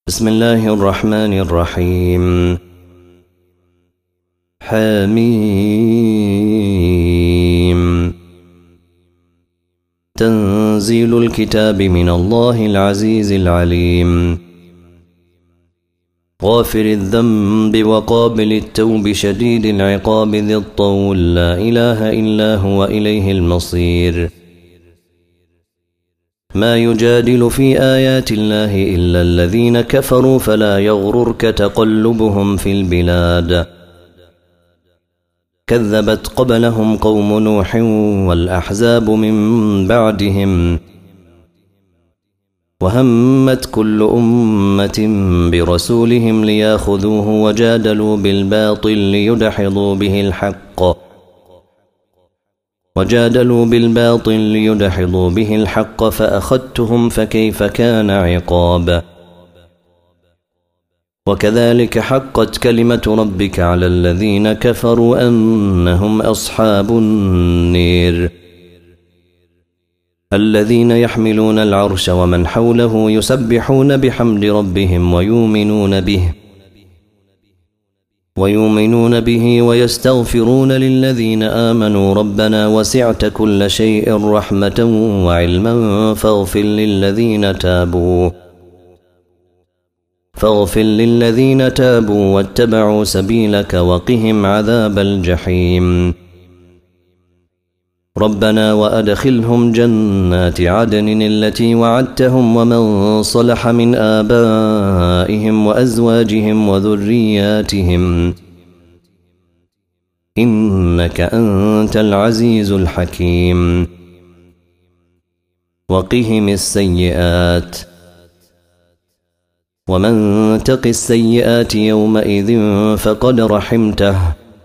بسم الله الرحمن الرحيم. حميم. تنزيل الكتاب من الله العزيز العليم. غافر الذنب وقابل التوب شديد العقاب ذي الطول لا إله إلا هو إليه المصير. ما يجادل في آيات الله إلا الذين كفروا فلا يغررك تقلبهم في البلاد. كذبت قبلهم قوم نوح والأحزاب من بعدهم. وهمت كل أمة برسولهم لياخذوه وجادلوا بالباطل ليدحضوا به الحق فأخذتهم فكيف كان عقاب. وكذلك حقت كلمة ربك على الذين كفروا أنهم أصحاب النير. الذين يحملون العرش ومن حوله يسبحون بحمد ربهم ويؤمنون به ويستغفرون للذين آمنوا ربنا وسعت كل شيء رحمة وعلما فاغفر للذين تابوا واتبعوا سبيلك وقهم عذاب الجحيم. ربنا وأدخلهم جنات عدن التي وعدتهم ومن صلح من آبائهم وأزواجهم وذرياتهم إنك أنت العزيز الحكيم. وقهم السيئات ومن تق السيئات يومئذ فقد رحمته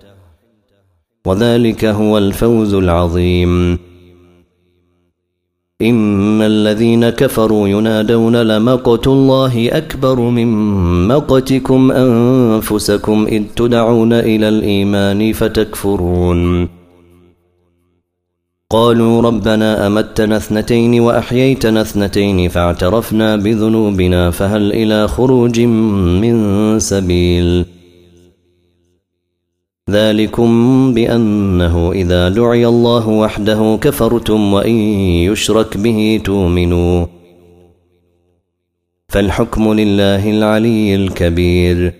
وذلك هو الفوز العظيم. إن الذين كفروا ينادون لمقت الله أكبر من مقتكم أنفسكم إذ تدعون إلى الإيمان فتكفرون. قالوا ربنا أمتنا 2 وأحييتنا 2 فاعترفنا بذنوبنا فهل إلى خروج من سبيل. ذلكم بأنه إذا دعي الله وحده كفرتم وإن يشرك به تؤمنوا. فالحكم لله العلي الكبير.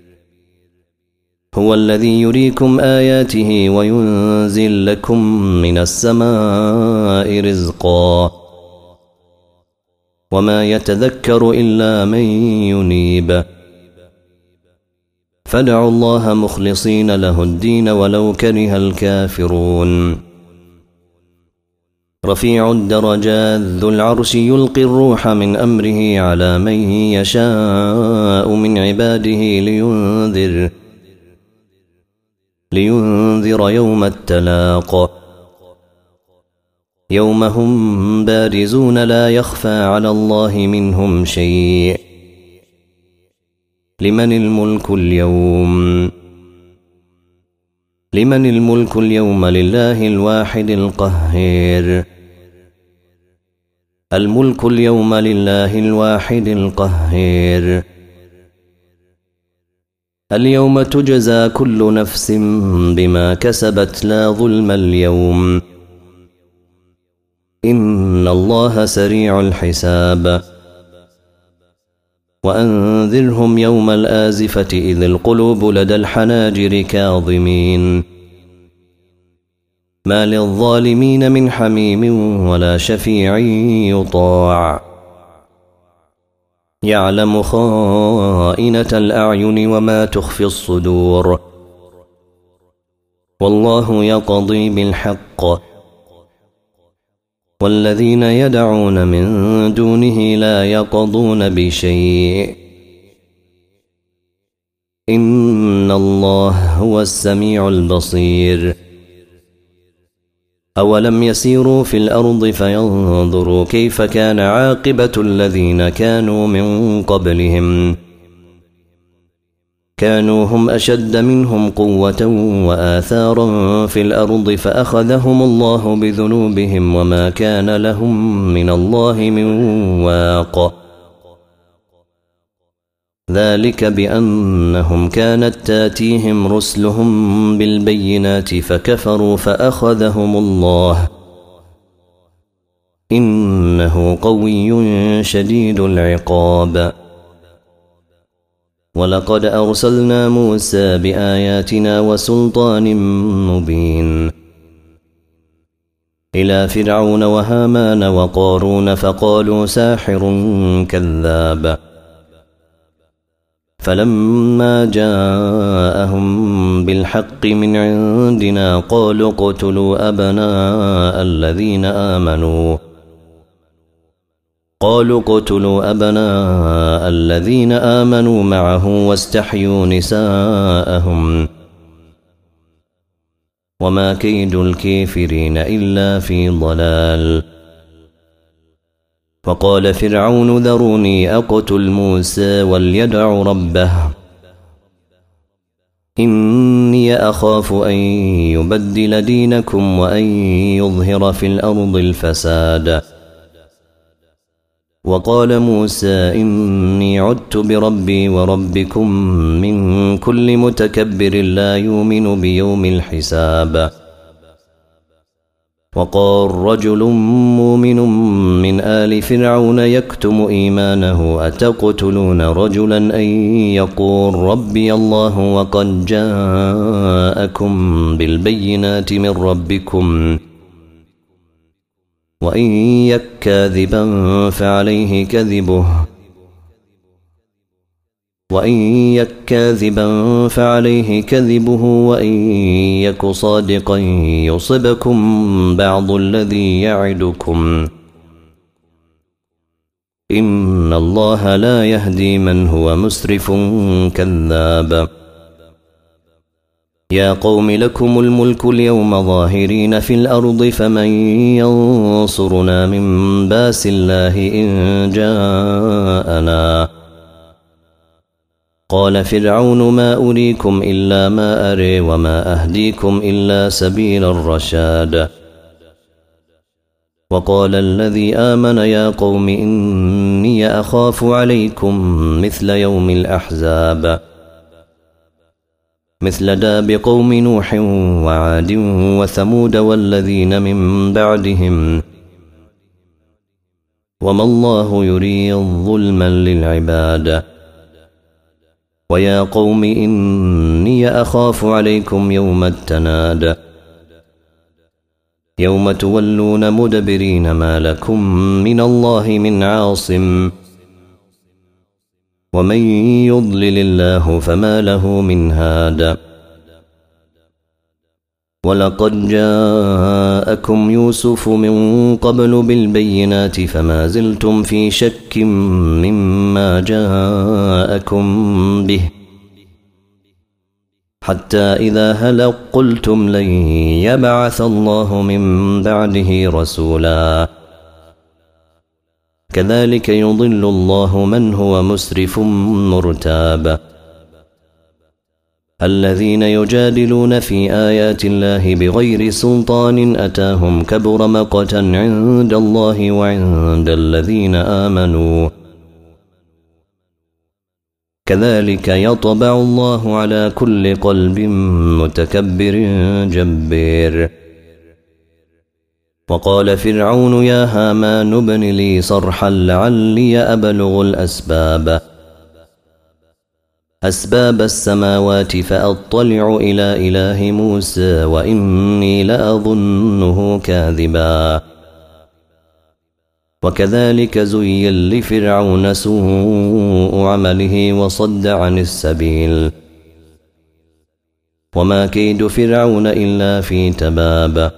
هو الذي يريكم آياته وينزل لكم من السماء رزقا وما يتذكر إلا من ينيب. فادعوا الله مخلصين له الدين ولو كره الكافرون. رفيع الدرجات ذو العرش يلقي الروح من أمره على من يشاء من عباده لينذر يوم التلاق. يوم هم بارزون لا يخفى على الله منهم شيء. لمن الملك اليوم لله الواحد القهار. الملك اليوم لله الواحد القهار. اليوم تجزى كل نفس بما كسبت لا ظلم اليوم. إن الله سريع الحساب. وأنذرهم يوم الآزفة إذ القلوب لدى الحناجر كاظمين. ما للظالمين من حميم ولا شفيع يطاع. يعلم خائنة الأعين وما تخفي الصدور. والله يقضي بالحق. والذين يدعون من دونه لا يقضون بشيء. إن الله هو السميع البصير. أولم يسيروا في الأرض فينظروا كيف كان عاقبة الذين كانوا من قبلهم. كانوا هم أشد منهم قوة وآثارا في الأرض فأخذهم الله بذنوبهم وما كان لهم من الله من واق. ذلك بأنهم كانت تاتيهم رسلهم بالبينات فكفروا فأخذهم الله إنه قوي شديد العقاب. ولقد أرسلنا موسى بآياتنا وسلطان مبين إلى فرعون وهامان وقارون فقالوا ساحر كذاب. فلما جاءهم بالحق من عندنا قالوا اقتلوا أبناء الذين آمنوا معه واستحيوا نساءهم وما كيد الكافرين إلا في ضلال. وقال فرعون ذروني أقتل موسى وليدع ربه إني أخاف أن يبدل دينكم وأن يظهر في الأرض الفساد. وقال موسى إني عدت بربي وربكم من كل متكبر لا يؤمن بيوم الحساب. وقال رجل مؤمن من آل فرعون يكتم إيمانه أتقتلون رجلا أن يقول ربي الله وقد جاءكم بالبينات من ربكم وإن يك كاذبا فعليه كذبه وإن يك صادقا يصبكم بعض الذي يعدكم إن الله لا يهدي من هو مسرف كذاب. يا قوم لكم الملك اليوم ظاهرين في الأرض فمن ينصرنا من باس الله إن جاءنا. قال فرعون ما أريكم إلا ما أري وما أهديكم إلا سبيل الرشاد. وقال الذي آمن يا قوم إني أخاف عليكم مثل يوم الأحزاب مثل داب قوم نوح وعاد وثمود والذين من بعدهم وما الله يريد ظلما للعباد. ويا قوم إني أخاف عليكم يوم التناد يوم تولون مدبرين ما لكم من الله من عاصم ومن يضلل الله فما له من هاد. ولقد جاءكم يوسف من قبل بالبينات فما زلتم في شك مما جاءكم به حتى إذا هلق قلتم لن يبعث الله من بعده رسولا كذلك يضل الله من هو مسرف مرتاب. الذين يجادلون في آيات الله بغير سلطان أتاهم كبر مقتا عند الله وعند الذين آمنوا كذلك يطبع الله على كل قلب متكبر جبير. وقال فرعون يا هامان ابن لي صرحا لعلي أبلغ أسباب السماوات فأطلع إلى إله موسى وإني لأظنه كاذبا. وكذلك زين لفرعون سوء عمله وصد عن السبيل وما كيد فرعون إلا في تباب.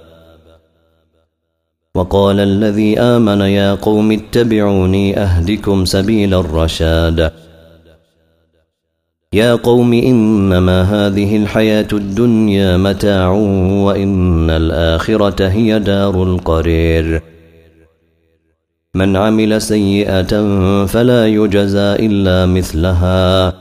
وقال الذي آمن يا قوم اتبعوني أهدكم سبيل الرشاد. يا قوم إنما هذه الحياة الدنيا متاع وإن الآخرة هي دار القرير. من عمل سيئة فلا يجزى إلا مثلها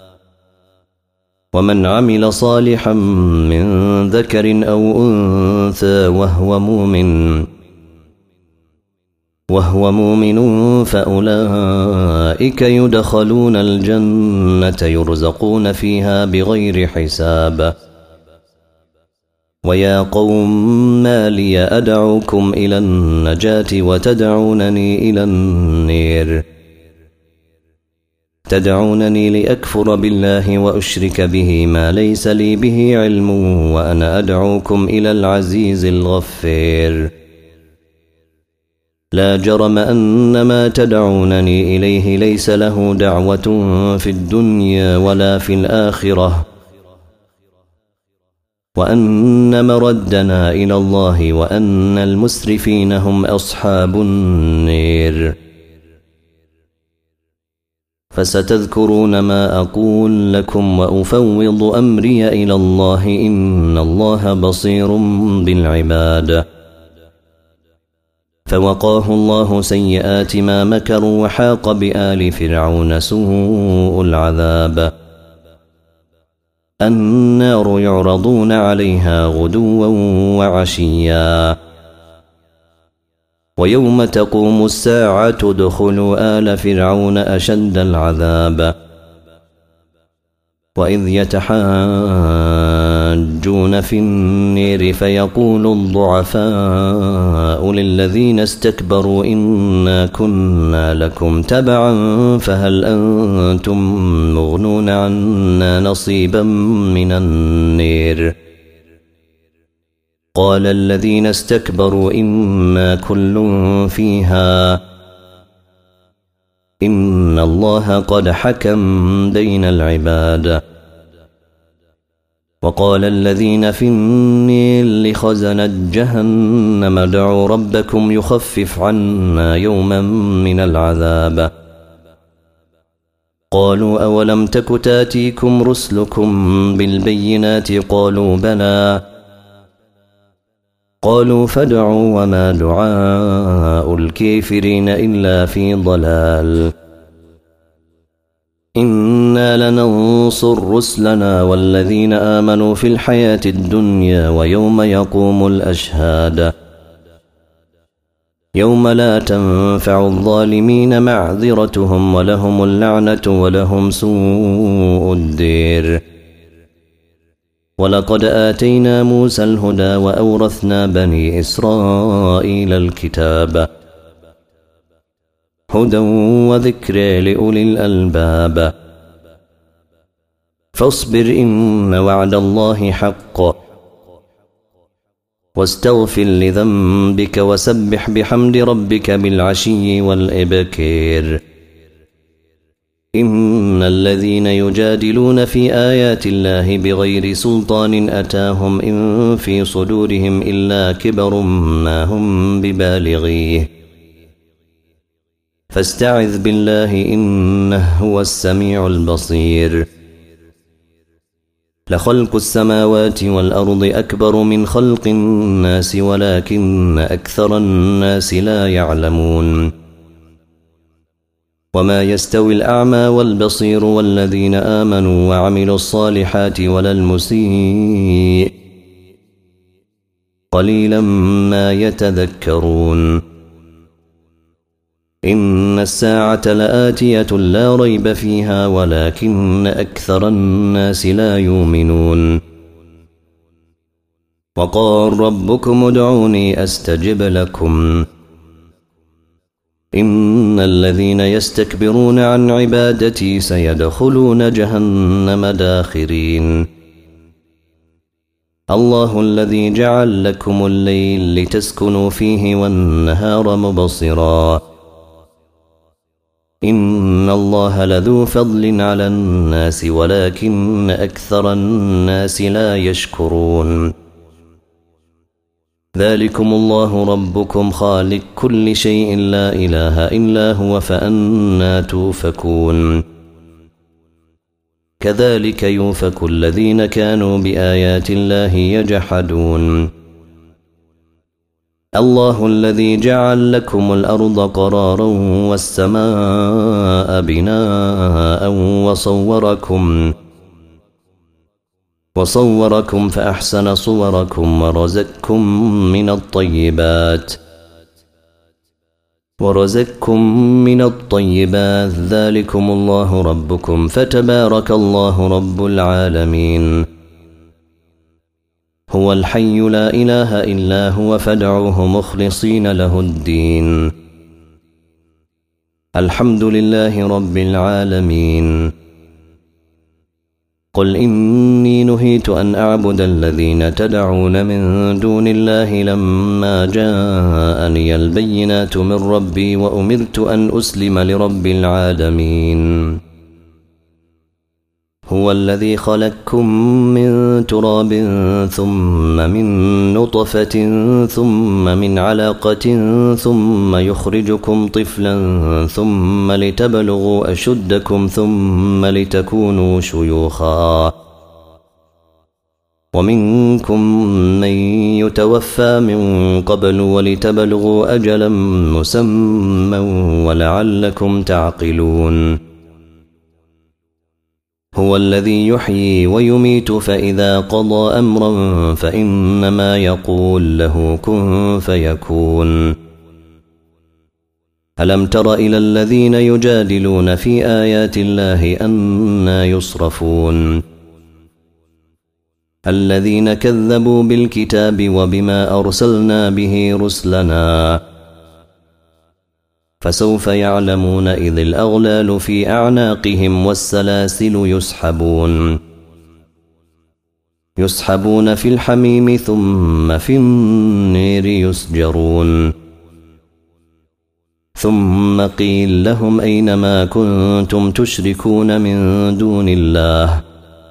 ومن عمل صالحا من ذكر أو أنثى وهو مؤمن وهو مؤمن فأولئك يدخلون الجنة يرزقون فيها بغير حساب. ويا قوم ما لي أدعوكم إلى النجاة وتدعونني إلى النير؟ تدعونني لأكفر بالله وأشرك به ما ليس لي به علم وأنا أدعوكم إلى العزيز الغفير. لا جرم أن ما تدعونني إليه ليس له دعوة في الدنيا ولا في الآخرة، وأن مردنا إلى الله وأن المسرفين هم أصحاب النير. فستذكرون ما أقول لكم وأفوض أمري إلى الله إن الله بصير بالعباد. فوقاه الله سيئات ما مكروا وحاق بآل فرعون سوء العذاب. النار يعرضون عليها غدوا وعشيا ويوم تقوم الساعة ادخلوا آل فرعون أشد العذاب. وإذ يتحاجون في النير فيقول الضعفاء للذين استكبروا إنا كنا لكم تبعا فهل أنتم مغنون عنا نصيبا من النير؟ قال الذين استكبروا إنا كل فيها إن الله قد حكم بين العباد. وقال الذين في النير لخزنة جهنم ادعوا ربكم يخفف عنا يوما من العذاب. قالوا أولم تك تاتيكم رسلكم بالبينات قالوا بلى. قالوا فادعوا وما دعاء الكافرين إلا في ضلال. إنا لننصر رسلنا والذين آمنوا في الحياة الدنيا ويوم يقوم الأشهاد. يوم لا تنفع الظالمين معذرتهم ولهم اللعنة ولهم سوء الدير. ولقد آتينا موسى الهدى وأورثنا بني إسرائيل الكتاب هدى وذكر لأولي الألباب. فاصبر إن وعد الله حق واستغفر لذنبك وسبح بحمد ربك بالعشي والإبكار. إن الذين يجادلون في آيات الله بغير سلطان أتاهم إن في صدورهم إلا كبر ما هم ببالغيه فاستعذ بالله إنه هو السميع البصير. لخلق السماوات والأرض أكبر من خلق الناس ولكن أكثر الناس لا يعلمون. وما يستوي الأعمى والبصير والذين آمنوا وعملوا الصالحات ولا المسيء قليلا ما يتذكرون. إن الساعة لآتية لا ريب فيها ولكن أكثر الناس لا يؤمنون. وقال ربكم ادعوني أستجب لكم إن الذين يستكبرون عن عبادتي سيدخلون جهنم داخرين. الله الذي جعل لكم الليل لتسكنوا فيه والنهار مبصرا إن الله لذو فضل على الناس ولكن أكثر الناس لا يشكرون. ذلكم الله ربكم خالق كل شيء لا إله إلا هو فأنى توفكون. كذلك يوفك الذين كانوا بآيات الله يجحدون. الله الذي جعل لكم الأرض قرارا والسماء بناء وصوركم فأحسن صوركم ورزقكم من الطيبات ورزقكم من الطيبات ذلكم الله ربكم فتبارك الله رب العالمين. هو الحي لا إله إلا هو فادعوه مخلصين له الدين. الحمد لله رب العالمين. قل إني نهيت أن أعبد الذين تدعون من دون الله لما جاءني البينات من ربي وأمرت أن أسلم لرب العالمين. هو الذي خلقكم من تراب ثم من نطفة ثم من علقة ثم يخرجكم طفلا ثم لتبلغوا أشدكم ثم لتكونوا شيوخا ومنكم من يتوفى من قبل ولتبلغوا أجلا مسمى ولعلكم تعقلون. هو الذي يحيي ويميت فإذا قضى أمرا فإنما يقول له كن فيكون. ألم تر إلى الذين يجادلون في آيات الله أنى يصرفون. الذين كذبوا بالكتاب وبما أرسلنا به رسلنا فسوف يعلمون إذ الأغلال في أعناقهم والسلاسل يسحبون في الحميم ثم في النير يسجرون. ثم قيل لهم أين ما كنتم تشركون من دون الله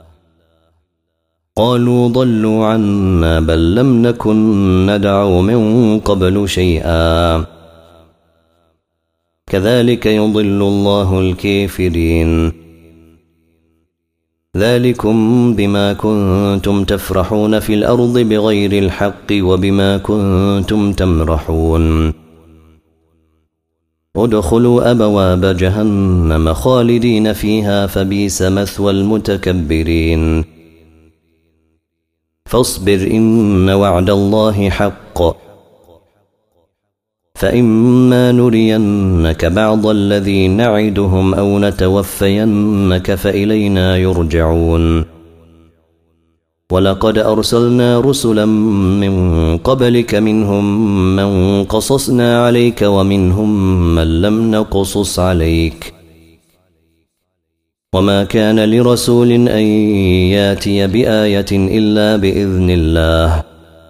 قالوا ضلوا عنا بل لم نكن ندعو من قبل شيئا كذلك يضل الله الكافرين. ذلكم بما كنتم تفرحون في الأرض بغير الحق وبما كنتم تمرحون. ادخلوا أبواب جهنم خالدين فيها فبئس مثوى المتكبرين. فاصبر إن وعد الله حق فإما نرينك بعض الذي نعدهم أو نتوفينك فإلينا يرجعون. ولقد أرسلنا رسلا من قبلك منهم من قصصنا عليك ومنهم من لم نقصص عليك. وما كان لرسول أن ياتي بآية إلا بإذن الله.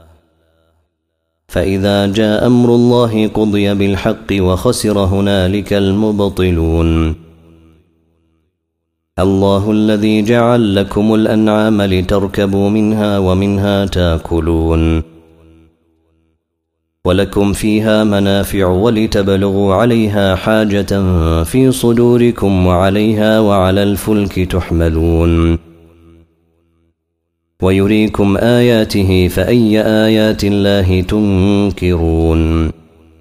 فإذا جاء أمر الله قضي بالحق وخسر هنالك المبطلون. الله الذي جعل لكم الأنعام لتركبوا منها ومنها تاكلون ولكم فيها منافع ولتبلغوا عليها حاجة في صدوركم وعليها وعلى الفلك تحملون. ويريكم آياته فأي آيات الله تنكرون.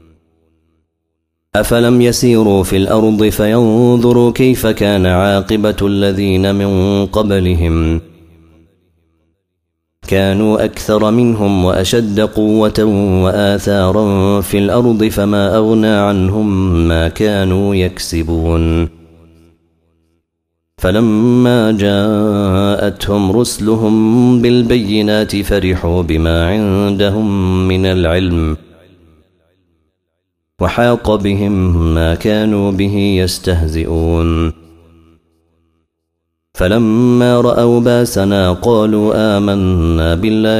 أفلم يسيروا في الأرض فينظروا كيف كان عاقبة الذين من قبلهم كانوا أكثر منهم وأشد قوة وآثارا في الأرض فما أغنى عنهم ما كانوا يكسبون. فلما جاءتهم رسلهم بالبينات فرحوا بما عندهم من العلم وحاق بهم ما كانوا به يستهزئون. فلما رأوا باسنا قالوا آمنا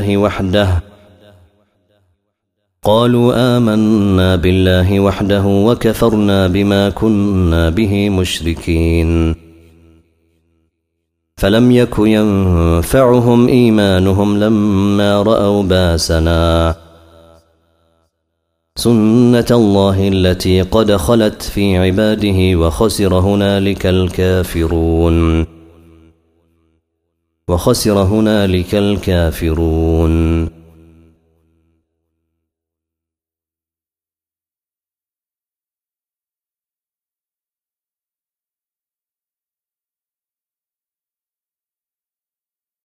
بالله وحده وكفرنا بما كنا به مشركين. فلم يك ينفعهم إيمانهم لما رأوا باسنا سنة الله التي قد خلت في عباده وخسر هنالك الكافرون.